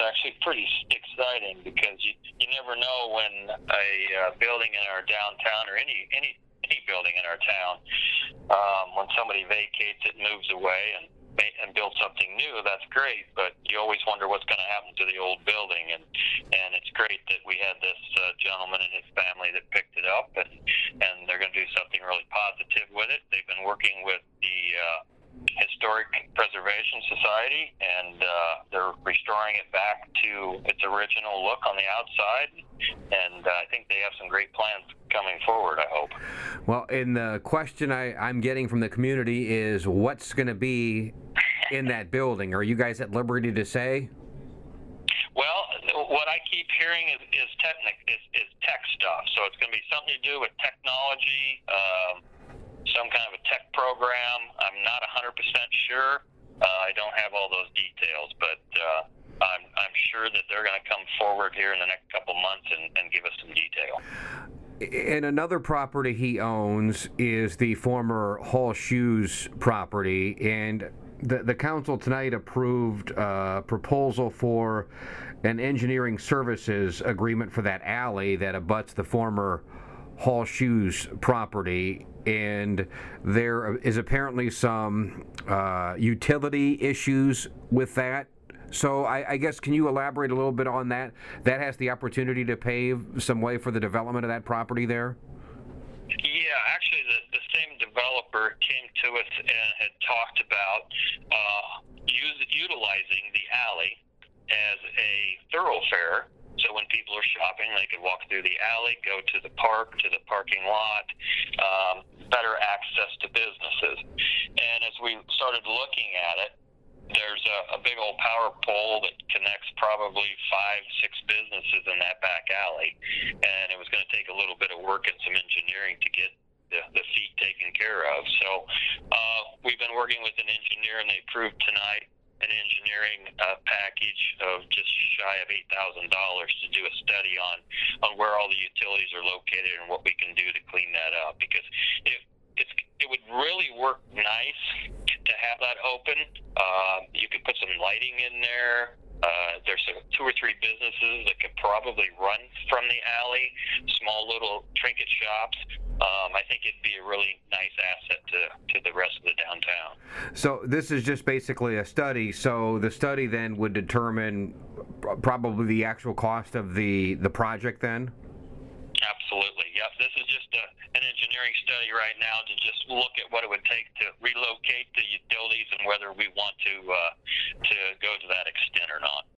actually pretty exciting because you never know when a building in our downtown or any building in our town, when somebody vacates it, moves away, and build something new, that's great, but you always wonder what's going to happen to the old building, and it's great that we had this gentleman and his family that picked it up, and they're going to do something really positive with it. They've been working with the Historic Preservation Society, and they're restoring it back to its original look on the outside, and I think they have some great plans coming forward, I hope. Well, and the question I'm getting from the community is what's going to be in that building? Are you guys at liberty to say? Well, what I keep hearing is tech stuff. So it's going to be something to do with technology, some kind of a tech program. I'm not 100% sure. I don't have all those details, but I'm sure that they're going to come forward here in the next couple months and give us some detail. And another property he owns is the former Hall Shoes property, and the council tonight approved a proposal for an engineering services agreement for that alley that abuts the former Hall Shoes property, and there is apparently some utility issues with that. So I guess, can you elaborate a little bit on that? That has the opportunity to pave some way for the development of that property there? Yeah, actually the same developer came to us and had talked about utilizing the alley as a thoroughfare. So when people are shopping, they could walk through the alley, go to the park, to the parking lot, better access to businesses. And as we started looking at it, there's a big old power pole that connects probably 5-6 businesses in that back alley, and it was going to take a little bit of work and some engineering to get the feet taken care of. So we've been working with an engineer, and they approved tonight an engineering package of just shy of $8,000 to do a study on where all the utilities are located and what we can do to clean that up, because it would really work nice to have that open. You could put some lighting in there. There's 2 or 3 businesses that could probably run from the alley, small little trinket shops. I think it'd be a really nice asset to the rest of the downtown. So this is just basically a study. So the study then would determine probably the actual cost of the project then? Absolutely. Yep. This is just an engineering study right now to just look at what it would take to relocate the utilities and whether we want to go to that extent or not.